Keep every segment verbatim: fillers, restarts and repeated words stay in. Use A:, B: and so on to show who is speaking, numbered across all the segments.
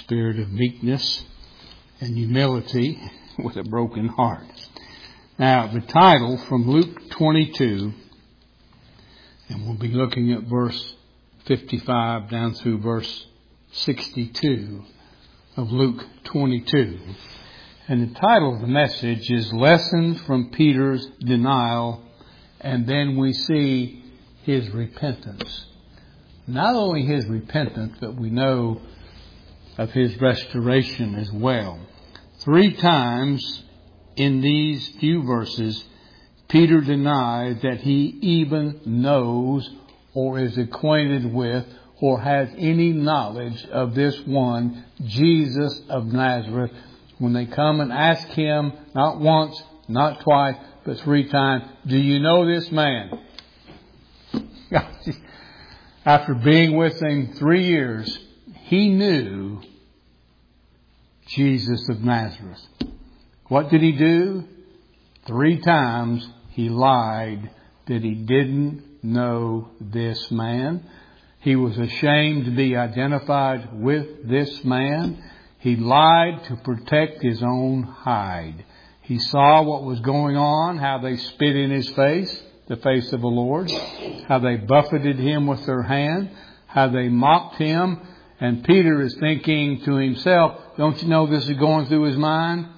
A: spirit of meekness and humility with a broken heart. Now, the title from Luke twenty-two, and we'll be looking at verse fifty-five down through verse sixty-two of Luke twenty-two. And the title of the message is Lessons from Peter's Denial, and then we see his repentance. Not only his repentance, but we know of his restoration as well. Three times in these few verses, Peter denied that he even knows or is acquainted with or has any knowledge of this one, Jesus of Nazareth. When they come and ask him, not once, not twice, but three times, do you know this man? After being with him three years, he knew Jesus of Nazareth. What did he do? Three times he lied that he didn't know this man. He was ashamed to be identified with this man. He lied to protect his own hide. He saw what was going on, how they spit in his face, the face of the Lord, how they buffeted him with their hand, how they mocked him. And Peter is thinking to himself, don't you know this is going through his mind?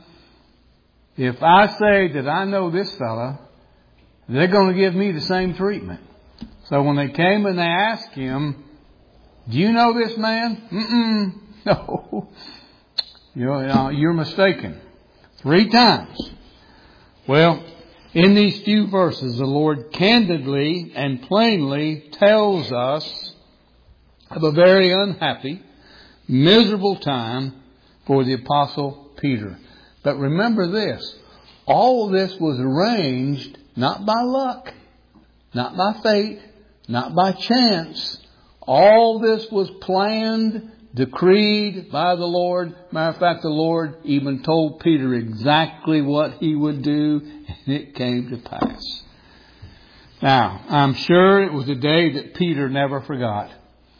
A: If I say that I know this fella, they're going to give me the same treatment. So when they came and they asked him, do you know this man? Mm-mm. No. You're, you're mistaken. Three times. Well, in these few verses, the Lord candidly and plainly tells us of a very unhappy, miserable time for the Apostle Peter. But remember this, all of this was arranged not by luck, not by fate, not by chance. All this was planned, decreed by the Lord. Matter of fact, the Lord even told Peter exactly what he would do, and it came to pass. Now, I'm sure it was a day that Peter never forgot.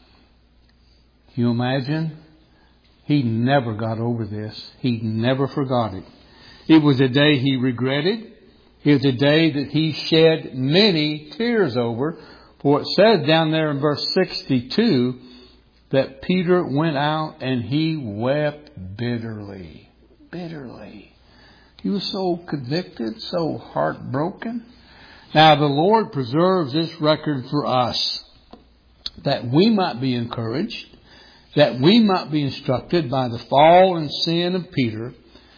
A: Can you imagine? He never got over this. He never forgot it. It was a day he regretted. It was a day that he shed many tears over. For it says down there in verse sixty-two that Peter went out and he wept bitterly. Bitterly. He was so convicted, so heartbroken. Now the Lord preserves this record for us that we might be encouraged, that we might be instructed by the fall and sin of Peter,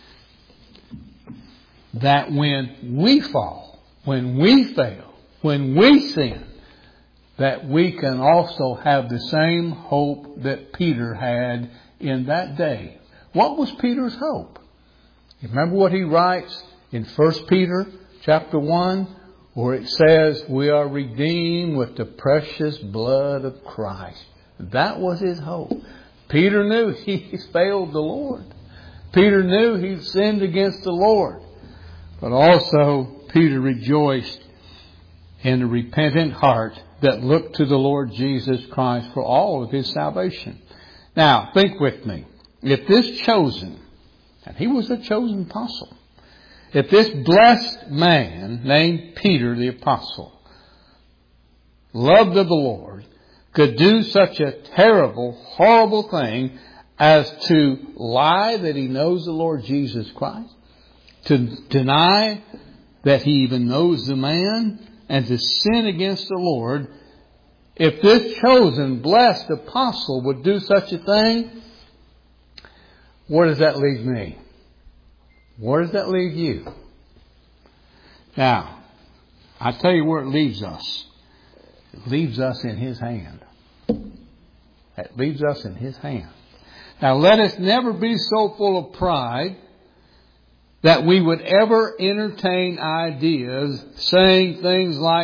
A: that when we fall, when we fail, when we sin, that we can also have the same hope that Peter had in that day. What was Peter's hope? You remember what he writes in First Peter chapter one, where it says, we are redeemed with the precious blood of Christ. That was his hope. Peter knew he failed the Lord. Peter knew he sinned against the Lord. But also Peter rejoiced in a repentant heart that looked to the Lord Jesus Christ for all of his salvation. Now, think with me. If this chosen, and he was a chosen apostle, if this blessed man named Peter the apostle, loved of the Lord, could do such a terrible, horrible thing as to lie that he knows the Lord Jesus Christ, to deny that he even knows the man, and to sin against the Lord, if this chosen, blessed apostle would do such a thing, where does that leave me? Where does that leave you? Now, I tell you where it leaves us. It leaves us in his hand. It leaves us in his hand. Now, let us never be so full of pride that we would ever entertain ideas saying things like,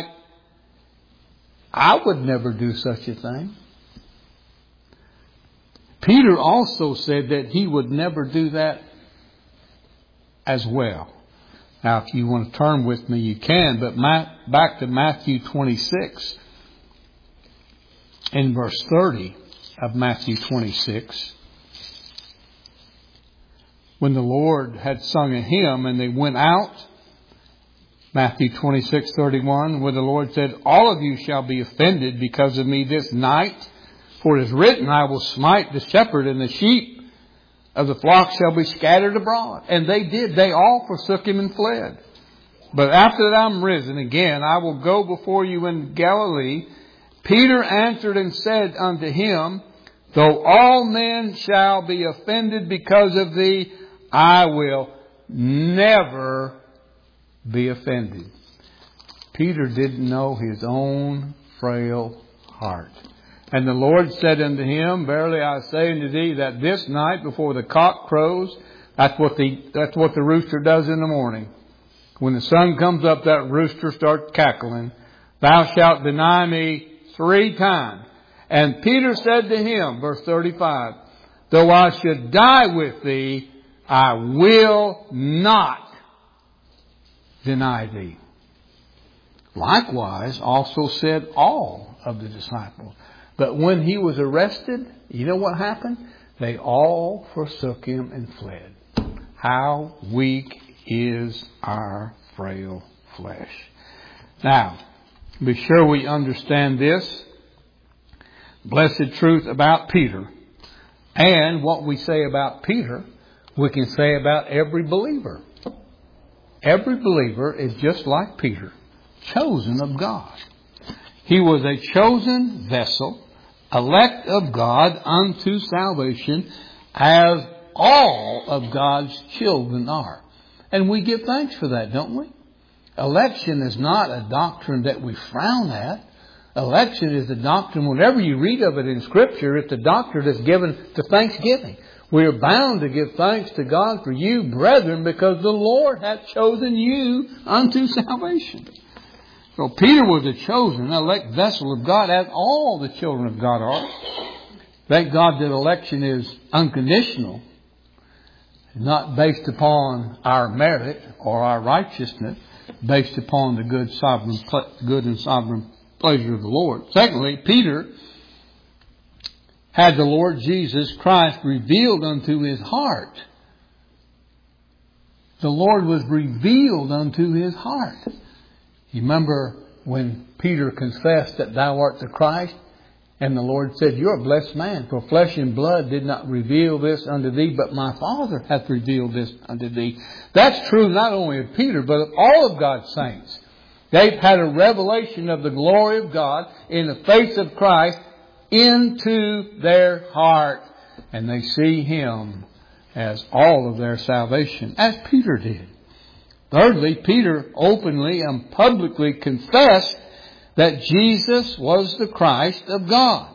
A: I would never do such a thing. Peter also said that he would never do that as well. Now, if you want to turn with me, you can, but back to Matthew twenty-six, in verse thirty of Matthew twenty-six. when the Lord had sung a hymn and they went out. Matthew twenty-six thirty-one, where the Lord said, all of you shall be offended because of me this night. For it is written, I will smite the shepherd, and the sheep of the flock shall be scattered abroad. And they did. They all forsook him and fled. But after that I'm risen again, I will go before you in Galilee. Peter answered and said unto him, though all men shall be offended because of thee, I will never be offended. Peter didn't know his own frail heart. And the Lord said unto him, verily I say unto thee that this night before the cock crows, that's what the, that's what the rooster does in the morning. When the sun comes up, that rooster starts cackling. Thou shalt deny me three times. And Peter said to him, verse thirty-five, though I should die with thee, I will not deny thee. Likewise also said all of the disciples. But when he was arrested, you know what happened? They all forsook him and fled. How weak is our frail flesh. Now, be sure we understand this blessed truth about Peter. And what we say about Peter, we can say about every believer. Every believer is just like Peter, chosen of God. He was a chosen vessel, elect of God unto salvation, as all of God's children are. And we give thanks for that, don't we? Election is not a doctrine that we frown at. Election is a doctrine, whenever you read of it in Scripture, it's a doctrine that's given to thanksgiving. We are bound to give thanks to God for you, brethren, because the Lord hath chosen you unto salvation. So Peter was a chosen, elect vessel of God, as all the children of God are. Thank God that election is unconditional, not based upon our merit or our righteousness, based upon the good, sovereign, good and sovereign pleasure of the Lord. Secondly, Peter had the Lord Jesus Christ revealed unto his heart. The Lord was revealed unto his heart. You remember when Peter confessed that thou art the Christ? And the Lord said, you're a blessed man, for flesh and blood did not reveal this unto thee, but my Father hath revealed this unto thee. That's true not only of Peter, but of all of God's saints. They've had a revelation of the glory of God in the face of Christ into their heart. And they see Him as all of their salvation, as Peter did. Thirdly, Peter openly and publicly confessed that Jesus was the Christ of God.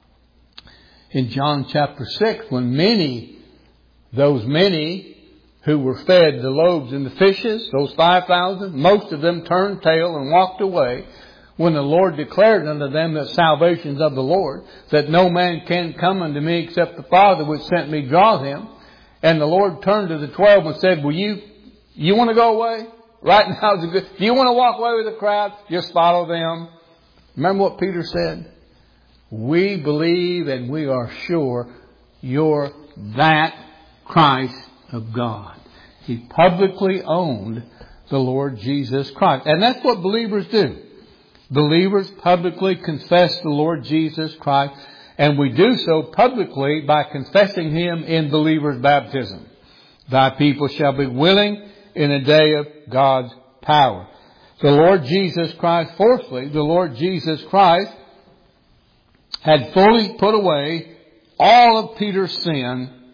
A: In John chapter six, when many, those many who were fed the loaves and the fishes, those five thousand, most of them turned tail and walked away, when the Lord declared unto them that salvation is of the Lord, that no man can come unto me except the Father which sent me draw them. And the Lord turned to the twelve and said, will you, you want to go away? Right now is a good, do you want to walk away with the crowd? Just follow them. Remember what Peter said? We believe and we are sure you're that Christ of God. He publicly owned the Lord Jesus Christ. And that's what believers do. Believers publicly confess the Lord Jesus Christ. And we do so publicly by confessing Him in believers' baptism. Thy people shall be willing in a day of God's power. The Lord Jesus Christ, fourthly, the Lord Jesus Christ had fully put away all of Peter's sin,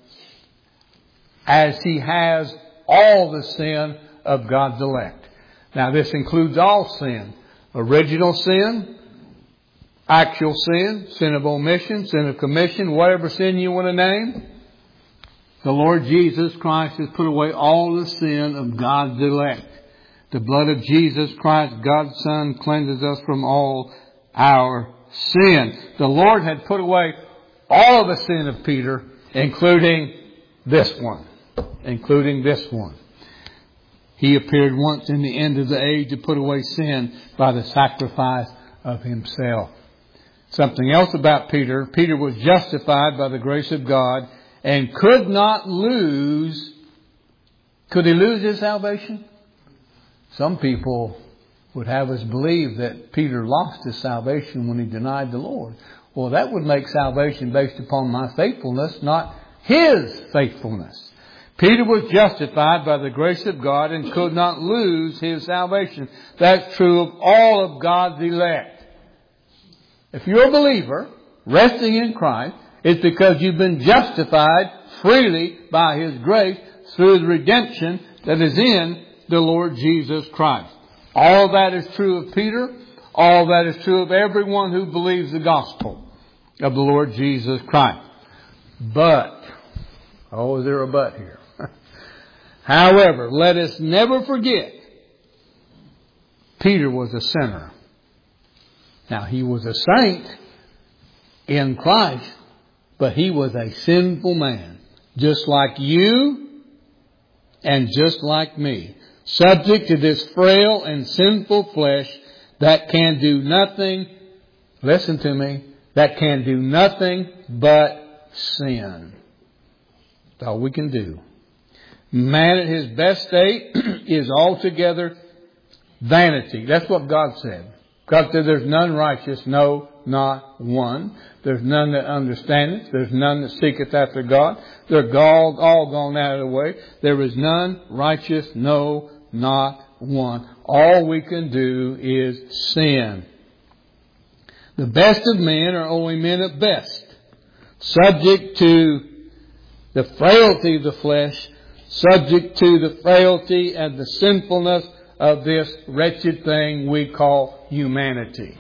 A: as He has all the sin of God's elect. Now this includes all sin. Original sin, actual sin, sin of omission, sin of commission, whatever sin you want to name. The Lord Jesus Christ has put away all the sin of God's elect. The blood of Jesus Christ, God's Son, cleanses us from all our sin. The Lord had put away all of the sin of Peter, including this one. Including this one. He appeared once in the end of the age to put away sin by the sacrifice of Himself. Something else about Peter. Peter was justified by the grace of God and could not lose Could he lose his salvation? Some people would have us believe that Peter lost his salvation when he denied the Lord. Well, that would make salvation based upon my faithfulness, not his faithfulness. Peter was justified by the grace of God and could not lose his salvation. That's true of all of God's elect. If you're a believer, resting in Christ, it's because you've been justified freely by His grace through the redemption that is in the Lord Jesus Christ. All that is true of Peter. All that is true of everyone who believes the gospel of the Lord Jesus Christ. But, oh, is there a but here? However, let us never forget, Peter was a sinner. Now, he was a saint in Christ, but he was a sinful man, just like you and just like me, subject to this frail and sinful flesh that can do nothing, listen to me, that can do nothing but sin. That's all we can do. Man at his best state is altogether vanity. That's what God said. God said there's none righteous, no, not one. There's none that understandeth. There's none that seeketh after God. They're all, all gone out of the way. There is none righteous, no, not one. All we can do is sin. The best of men are only men at best, subject to the frailty of the flesh, subject to the frailty and the sinfulness of this wretched thing we call humanity.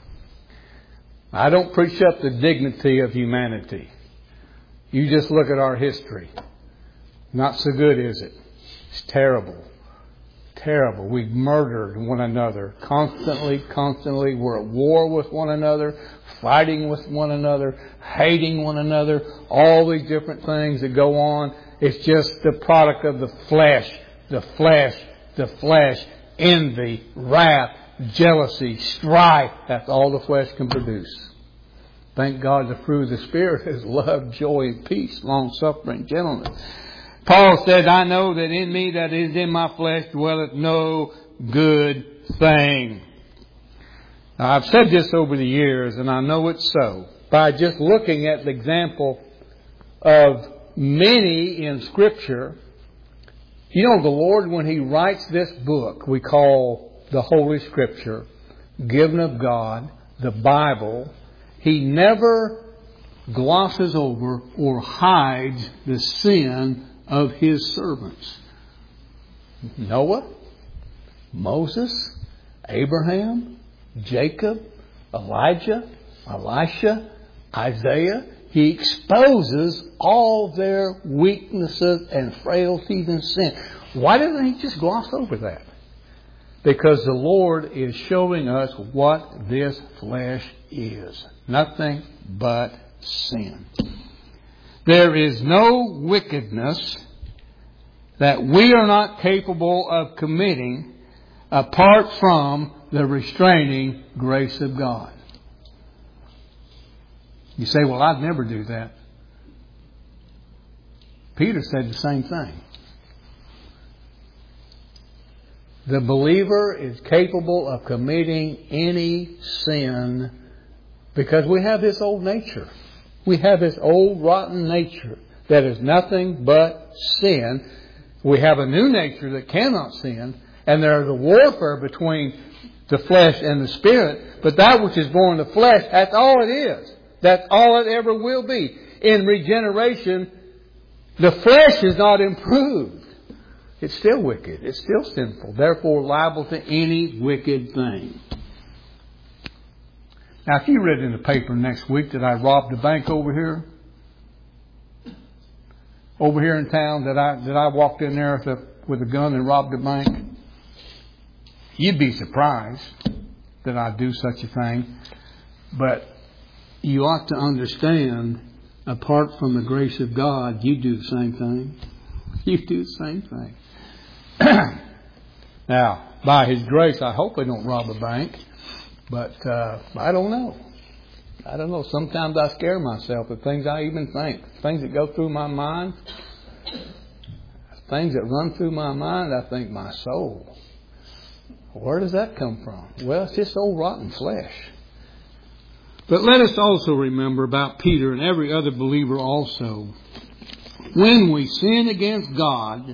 A: I don't preach up the dignity of humanity. You just look at our history. Not so good, is it? It's terrible. Terrible. We've murdered one another constantly, constantly. We're at war with one another, fighting with one another, hating one another, all these different things that go on. It's just the product of the flesh, the flesh, the flesh, envy, wrath, jealousy, strife. That's all the flesh can produce. Thank God the fruit of the Spirit is love, joy, peace, long-suffering, gentleness. Paul said, I know that in me that is in my flesh dwelleth no good thing. Now, I've said this over the years, and I know it's so. By just looking at the example of many in Scripture, you know, the Lord, when He writes this book we call the Holy Scripture, given of God, the Bible, He never glosses over or hides the sin of His servants. Noah, Moses, Abraham, Jacob, Elijah, Elisha, Isaiah. He exposes all their weaknesses and frailties and sin. Why doesn't He just gloss over that? Because the Lord is showing us what this flesh is. Nothing but sin. There is no wickedness that we are not capable of committing apart from the restraining grace of God. You say, well, I'd never do that. Peter said the same thing. The believer is capable of committing any sin because we have this old nature. We have this old rotten nature that is nothing but sin. We have a new nature that cannot sin. And there is a warfare between the flesh and the spirit. But that which is born of the flesh, that's all it is. That's all it ever will be. In regeneration, the flesh is not improved. It's still wicked. It's still sinful. Therefore liable to any wicked thing. Now, if you read in the paper next week that I robbed a bank over here, over here in town, that I that I walked in there with a, with a gun and robbed a bank, you'd be surprised that I'd do such a thing. But you ought to understand, apart from the grace of God, you do the same thing. You do the same thing. Now, by His grace, I hope I don't rob a bank. But uh, I don't know. I don't know. Sometimes I scare myself at things I even think. Things that go through my mind. things that run through my mind, I think, my soul. Where does that come from? Well, it's just old rotten flesh. But let us also remember about Peter and every other believer also. When we sin against God,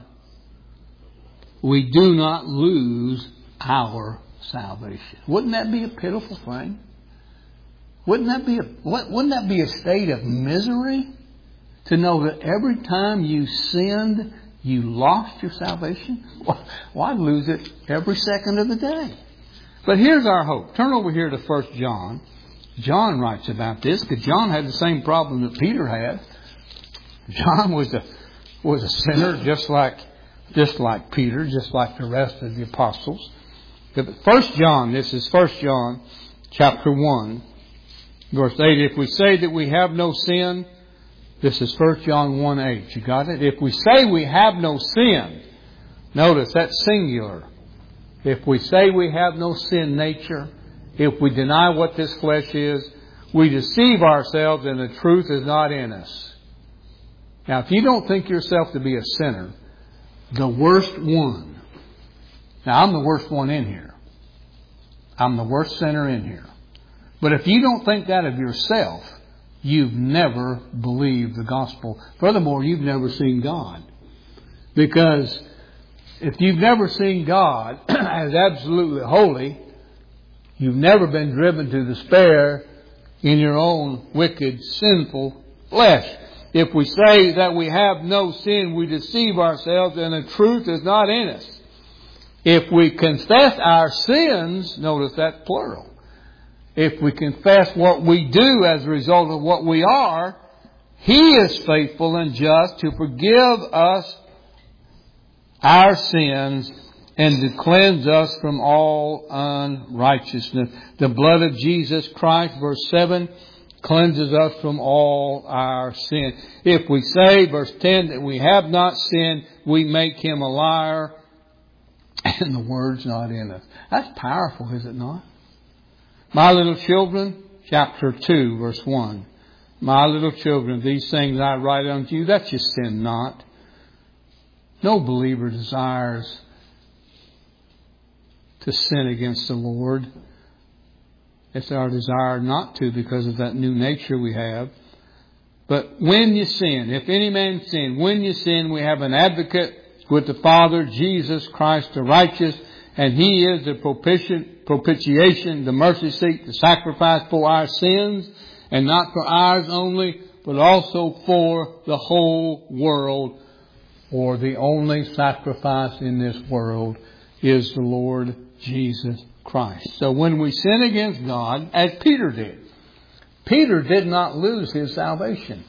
A: we do not lose our salvation. Wouldn't that be a pitiful thing? Wouldn't that be a, wouldn't that be a state of misery? To know that every time you sinned, you lost your salvation? Well, I'd lose it every second of the day. But here's our hope. Turn over here to First John. John writes about this because John had the same problem that Peter had. John was a was a sinner just like just like Peter, just like the rest of the apostles. But First John, this is First John chapter one, verse eight. If we say that we have no sin, this is First John one eight. You got it? If we say we have no sin, notice that's singular. If we say we have no sin nature, if we deny what this flesh is, we deceive ourselves and the truth is not in us. Now, if you don't think yourself to be a sinner, the worst one. Now, I'm the worst one in here. I'm the worst sinner in here. But if you don't think that of yourself, you've never believed the gospel. Furthermore, you've never seen God. Because if you've never seen God as absolutely holy, you've never been driven to despair in your own wicked, sinful flesh. If we say that we have no sin, we deceive ourselves and the truth is not in us. If we confess our sins, notice that plural. If we confess what we do as a result of what we are, He is faithful and just to forgive us our sins and to cleanse us from all unrighteousness. The blood of Jesus Christ, verse seven, cleanses us from all our sin. If we say, verse ten, that we have not sinned, we make Him a liar and the word's not in us. That's powerful, is it not? My little children, chapter two, verse one. My little children, these things I write unto you, that you sin not. No believer desires to sin against the Lord. It's our desire not to because of that new nature we have. But when you sin, if any man sin, when you sin, we have an advocate with the Father, Jesus Christ the righteous, and He is the propitiation, propitiation, the mercy seat, the sacrifice for our sins, and not for ours only, but also for the whole world. Or the only sacrifice in this world is the Lord Jesus Christ. So when we sin against God, as Peter did, Peter did not lose his salvation.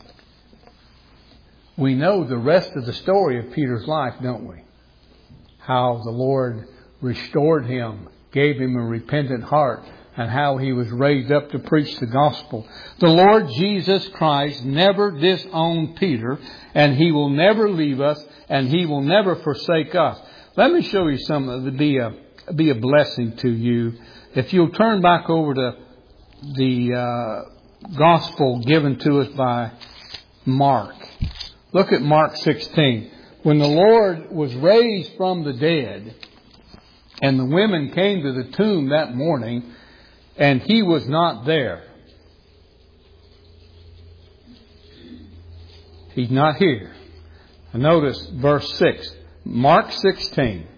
A: We know the rest of the story of Peter's life, don't we? How the Lord restored him, gave him a repentant heart, and how he was raised up to preach the gospel. The Lord Jesus Christ never disowned Peter, and He will never leave us, and He will never forsake us. Let me show you something that would be a, be a blessing to you. If you'll turn back over to the uh, gospel given to us by Mark. Look at Mark sixteen. When the Lord was raised from the dead, and the women came to the tomb that morning, and He was not there. He's not here. And notice verse six. Mark sixteen.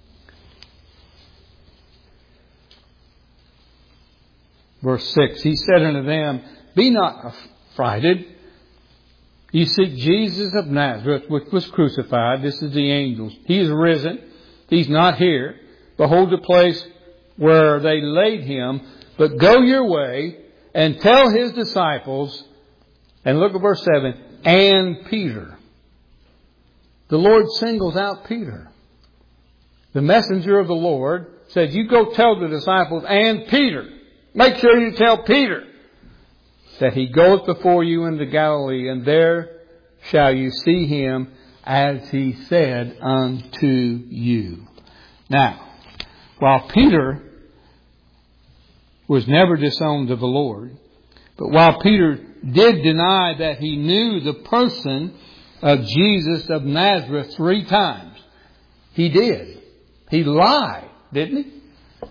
A: Verse six. He said unto them, Be not affrighted. You seek Jesus of Nazareth, which was crucified. This is the angels. He is risen. He's not here. Behold the place where they laid Him. But go your way and tell His disciples, and look at verse seven, and Peter. The Lord singles out Peter. The messenger of the Lord said, you go tell the disciples and Peter. Make sure you tell Peter that He goeth before you into Galilee, and there shall you see Him as He said unto you. Now, while Peter was never disowned of the Lord, but while Peter did deny that he knew the person of Jesus of Nazareth three times. He did. He lied, didn't he?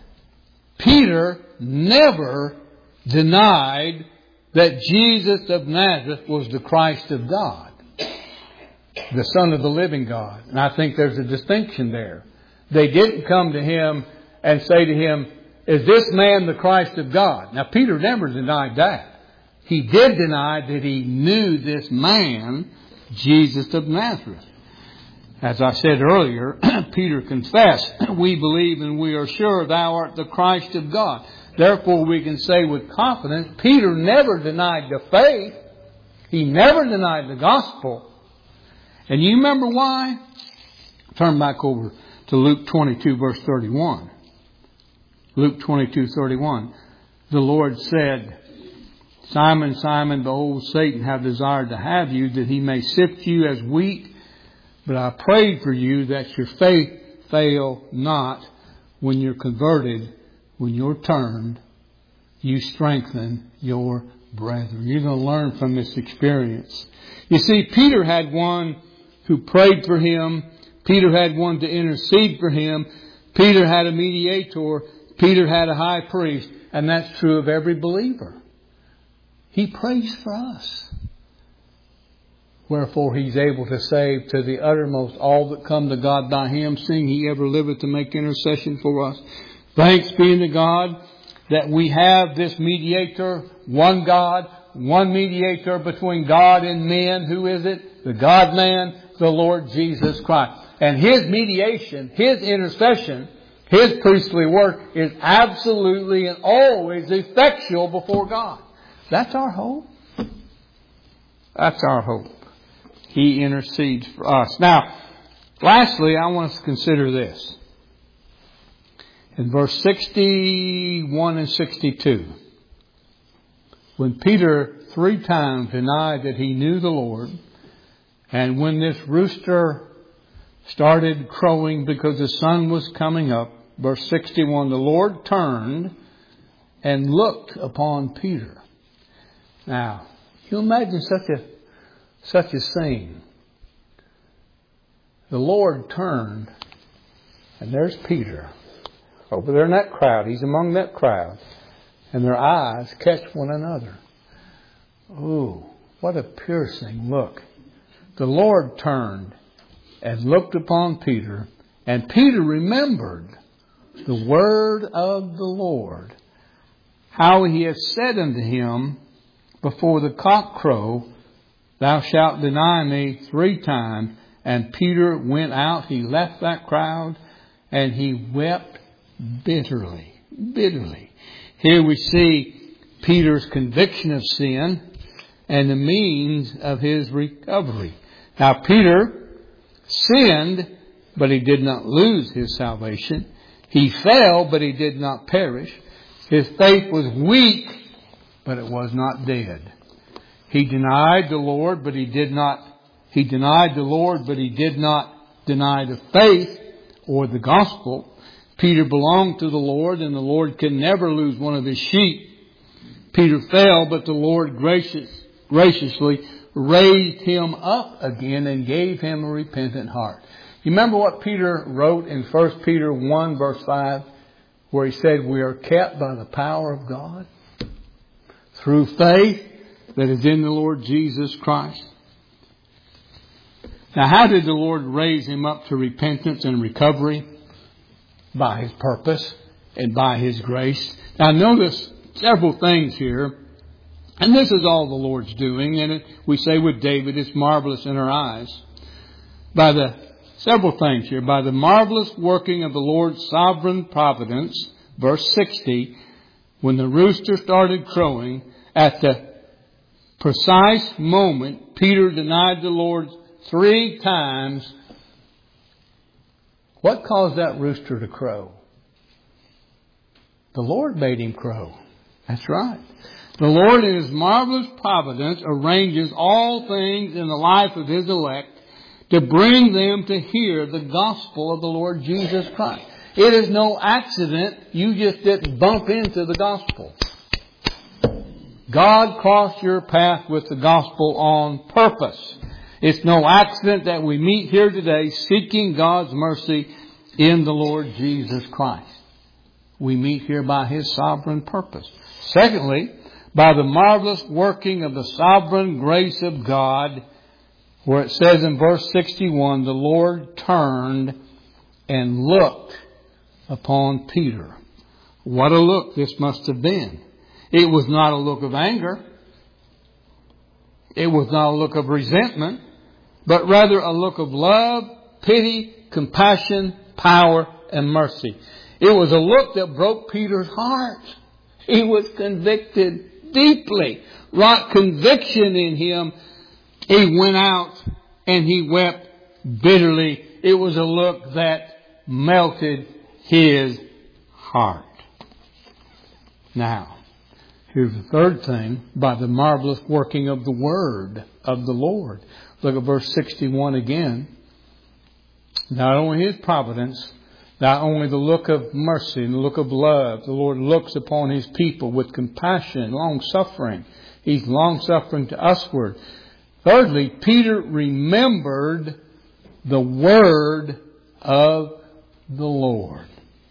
A: Peter never denied that Jesus of Nazareth was the Christ of God, the Son of the living God. And I think there's a distinction there. They didn't come to Him and say to Him, is this man the Christ of God? Now, Peter never denied that. He did deny that he knew this man, Jesus of Nazareth. As I said earlier, Peter confessed, we believe and we are sure thou art the Christ of God. Therefore, we can say with confidence, Peter never denied the faith. He never denied the gospel. And you remember why? Turn back over to Luke twenty-two, verse thirty-one. Luke twenty-two, thirty-one. The Lord said, Simon, Simon, behold, Satan hath desired to have you, that he may sift you as wheat. But I prayed for you that your faith fail not. When you're converted, when you're turned, you strengthen your brethren. You're going to learn from this experience. You see, Peter had one who prayed for him. Peter had one to intercede for him. Peter had a mediator. Peter had a high priest. And that's true of every believer. He prays for us. Wherefore He's able to save to the uttermost all that come to God by Him, seeing He ever liveth to make intercession for us. Thanks be to God that we have this mediator, one God, one mediator between God and men. Who is it? The God-man, the Lord Jesus Christ. And His mediation, His intercession, His priestly work is absolutely and always effectual before God. That's our hope. That's our hope. He intercedes for us. Now, lastly, I want us to consider this. In verse sixty-one and sixty-two, when Peter three times denied that he knew the Lord, and when this rooster started crowing because the sun was coming up, verse sixty-one, the Lord turned and looked upon Peter. Now, can you imagine such a Such a scene? The Lord turned, and there's Peter over there in that crowd. He's among that crowd, and their eyes catch one another. Ooh, what a piercing look! The Lord turned and looked upon Peter, and Peter remembered the word of the Lord, how He had said unto him, before the cock crow, thou shalt deny me three times. And Peter went out. He left that crowd and he wept bitterly. Bitterly. Here we see Peter's conviction of sin and the means of his recovery. Now, Peter sinned, but he did not lose his salvation. He fell, but he did not perish. His faith was weak, but it was not dead. He denied the Lord, but he did not, he denied the Lord, but he did not deny the faith or the gospel. Peter belonged to the Lord, and the Lord can never lose one of His sheep. Peter fell, but the Lord gracious, graciously raised him up again and gave him a repentant heart. You remember what Peter wrote in First Peter one, verse five, where he said, we are kept by the power of God through faith that is in the Lord Jesus Christ. Now, how did the Lord raise him up to repentance and recovery? By His purpose and by His grace. Now, notice several things here. And this is all the Lord's doing. And it, we say with David, it's marvelous in our eyes. By the several things here. By the marvelous working of the Lord's sovereign providence, verse sixty, when the rooster started crowing, at the precise moment Peter denied the Lord three times. What caused that rooster to crow? The Lord made him crow. That's right. The Lord in His marvelous providence arranges all things in the life of His elect to bring them to hear the gospel of the Lord Jesus Christ. It is no accident you just didn't bump into the gospel. God crossed your path with the gospel on purpose. It's no accident that we meet here today seeking God's mercy in the Lord Jesus Christ. We meet here by His sovereign purpose. Secondly, by the marvelous working of the sovereign grace of God, where it says in verse sixty-one, the Lord turned and looked upon Peter. What a look this must have been. It was not a look of anger. It was not a look of resentment, but rather a look of love, pity, compassion, power, and mercy. It was a look that broke Peter's heart. He was convicted deeply, wrought conviction in him. He went out and he wept bitterly. It was a look that melted his heart. Now, here's the third thing, by the marvelous working of the Word of the Lord. Look at verse sixty-one again. Not only His providence, not only the look of mercy and the look of love, the Lord looks upon His people with compassion, long-suffering. He's long-suffering to usward. Thirdly, Peter remembered the Word of the Lord.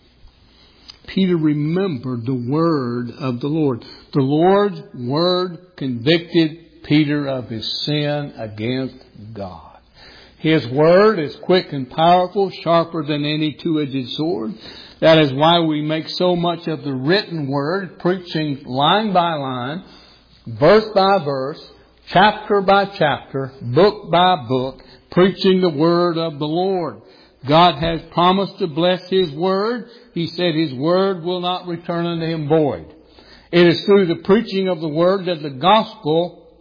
A: Peter remembered the Word of the Lord. The Lord's Word convicted Peter of his sin against God. His Word is quick and powerful, sharper than any two-edged sword. That is why we make so much of the written Word, preaching line by line, verse by verse, chapter by chapter, book by book, preaching the Word of the Lord. God has promised to bless His Word. He said His Word will not return unto Him void. It is through the preaching of the Word that the gospel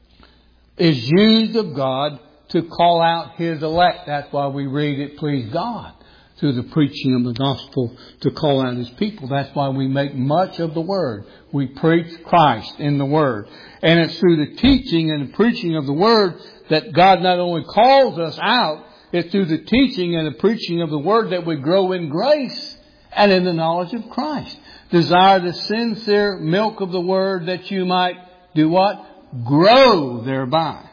A: is used of God to call out His elect. That's why we read it, please God, through the preaching of the gospel to call out His people. That's why we make much of the Word. We preach Christ in the Word. And it's through the teaching and the preaching of the Word that God not only calls us out, it's through the teaching and the preaching of the Word that we grow in grace and in the knowledge of Christ. Desire the sincere milk of the Word that you might do what? Grow thereby.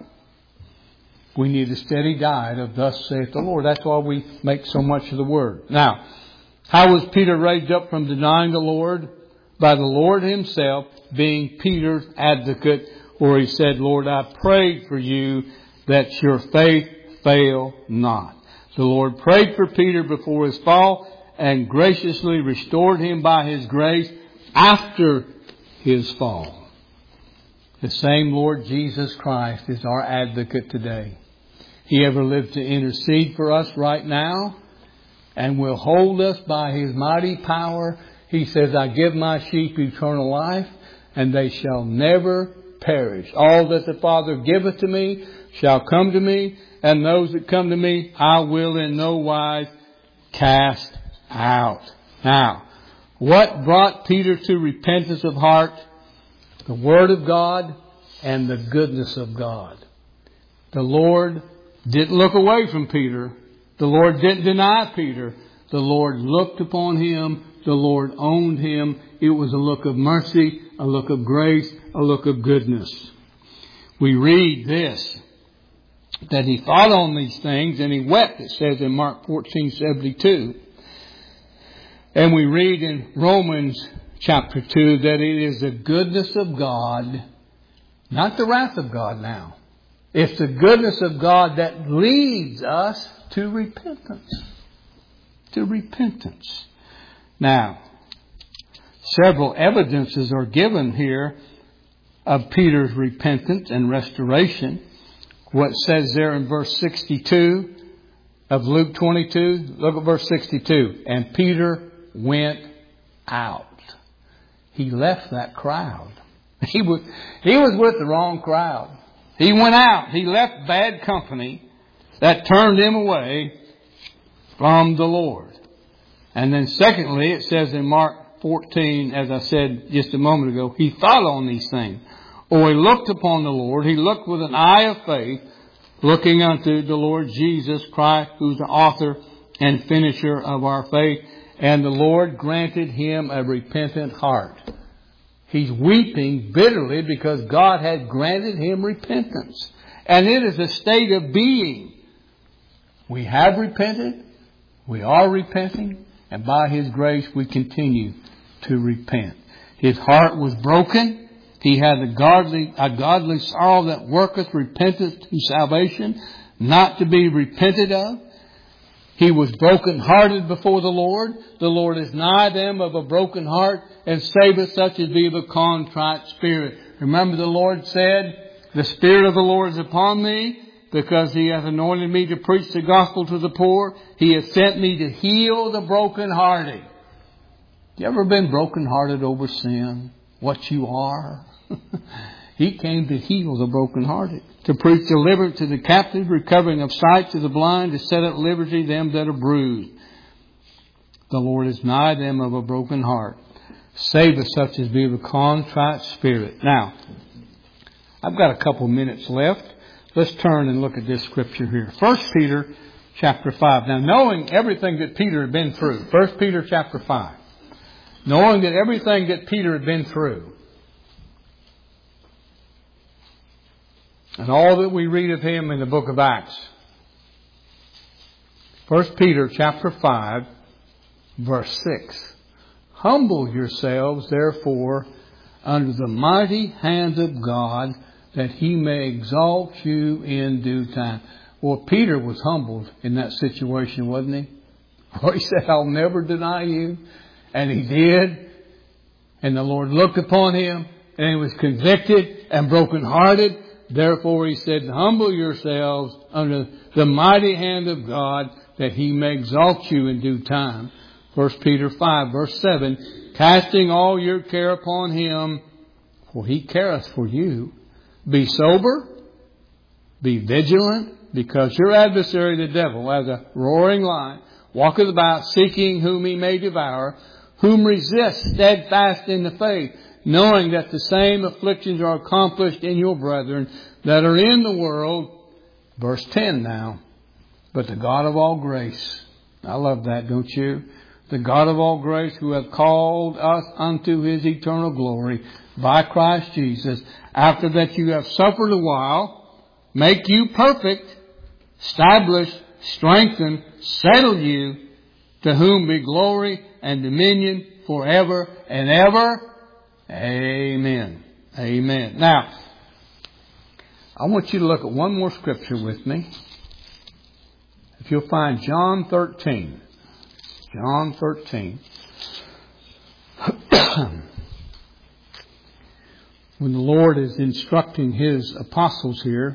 A: We need a steady diet of thus saith the Lord. That's why we make so much of the Word. Now, how was Peter raised up from denying the Lord? By the Lord Himself being Peter's advocate, where he said, Lord, I prayed for you that your faith fail not. The Lord prayed for Peter before his fall and graciously restored him by His grace after his fall. The same Lord Jesus Christ is our advocate today. He ever lived to intercede for us right now and will hold us by His mighty power. He says, I give my sheep eternal life, and they shall never perish. All that the Father giveth to me shall come to me, and those that come to me I will in no wise cast out. Now, what brought Peter to repentance of heart? The Word of God and the goodness of God. The Lord didn't look away from Peter. The Lord didn't deny Peter. The Lord looked upon him. The Lord owned him. It was a look of mercy, a look of grace, a look of goodness. We read this, that he thought on these things and he wept, it says in Mark fourteen seventy-two. And we read in Romans chapter two that it is the goodness of God, not the wrath of God now. It's the goodness of God that leads us to repentance. To repentance. Now, several evidences are given here of Peter's repentance and restoration. What says there in verse sixty-two of Luke twenty-two? Look at verse sixty-two. And Peter went out. He left that crowd. He was, he was with the wrong crowd. He went out. He left bad company that turned him away from the Lord. And then secondly, it says in Mark fourteen, as I said just a moment ago, he thought on these things. Or he looked upon the Lord. He looked with an eye of faith, looking unto the Lord Jesus Christ, who's the author and finisher of our faith. And the Lord granted him a repentant heart. He's weeping bitterly because God had granted him repentance. And it is a state of being. We have repented. We are repenting. And by His grace we continue to repent. His heart was broken. He had a godly, a godly sorrow that worketh repentance to salvation, not to be repented of. He was broken-hearted before the Lord. The Lord is nigh them of a broken heart, and saveth such as be of a contrite spirit. Remember, the Lord said, the Spirit of the Lord is upon me, because He hath anointed me to preach the gospel to the poor. He hath sent me to heal the brokenhearted. You ever been brokenhearted over sin? What you are? He came to heal the brokenhearted, to preach deliverance to the captive, recovering of sight to the blind, to set at liberty them that are bruised. The Lord is nigh them of a broken heart. Saveth such as be of a contrite spirit. Now, I've got a couple minutes left. Let's turn and look at this scripture here. First Peter chapter five. Now, knowing everything that Peter had been through. First Peter chapter five. Knowing that everything that Peter had been through, and all that we read of him in the book of Acts. First Peter chapter five, verse six. Humble yourselves, therefore, under the mighty hand of God, that He may exalt you in due time. Well, Peter was humbled in that situation, wasn't he? Well, he said, I'll never deny you. And he did. And the Lord looked upon him, and he was convicted and brokenhearted. Therefore, He said, humble yourselves under the mighty hand of God, that He may exalt you in due time. First Peter five, verse seven. Casting all your care upon Him, for He careth for you. Be sober, be vigilant, because your adversary, the devil, as a roaring lion, walketh about seeking whom he may devour, whom resist steadfast in the faith, knowing that the same afflictions are accomplished in your brethren that are in the world. Verse ten now. But the God of all grace, I love that, don't you? The God of all grace, who hath called us unto His eternal glory by Christ Jesus, after that you have suffered a while, make you perfect, establish, strengthen, settle you, to whom be glory and dominion forever and ever. Amen. Amen. Now, I want you to look at one more scripture with me. If you'll find John thirteen. John thirteen. When the Lord is instructing His apostles here,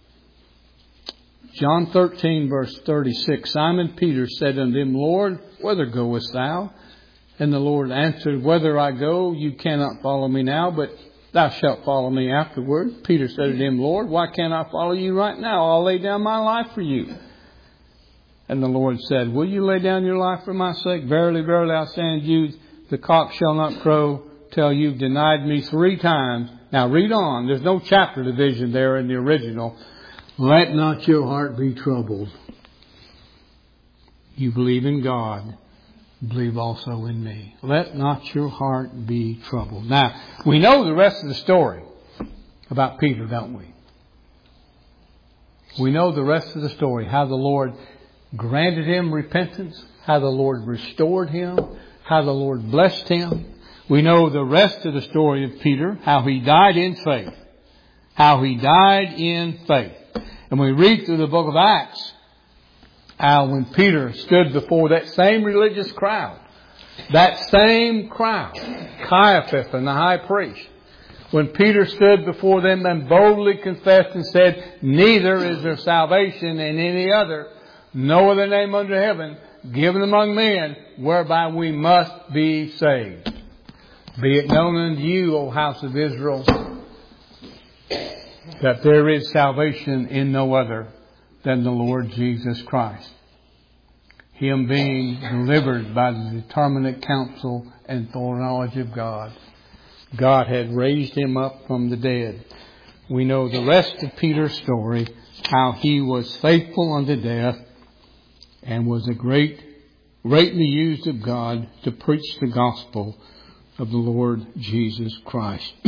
A: John thirteen, verse thirty-six, Simon Peter said unto Him, Lord, whither goest Thou? And the Lord answered, Whither I go, you cannot follow me now, but Thou shalt follow me afterward. Peter said to Him, Lord, why can't I follow You right now? I'll lay down my life for You. And the Lord said, Will you lay down your life for my sake? Verily, verily, I say unto you, the cock shall not crow till you've denied me three times. Now read on. There's no chapter division there in the original. Let not your heart be troubled. You believe in God, believe also in me. Let not your heart be troubled. Now, we know the rest of the story about Peter, don't we? We know the rest of the story, how the Lord granted him repentance, how the Lord restored him, how the Lord blessed him. We know the rest of the story of Peter, how he died in faith. How he died in faith. And we read through the book of Acts, how when Peter stood before that same religious crowd, that same crowd, Caiaphas and the high priest, when Peter stood before them and boldly confessed and said, Neither is there salvation in any other, no other name under heaven, given among men, whereby we must be saved. Be it known unto you, O house of Israel, that there is salvation in no other than the Lord Jesus Christ. Him being delivered by the determinate counsel and foreknowledge of God. God had raised him up from the dead. We know the rest of Peter's story, how he was faithful unto death and was a great, greatly used of God to preach the gospel of the Lord Jesus Christ.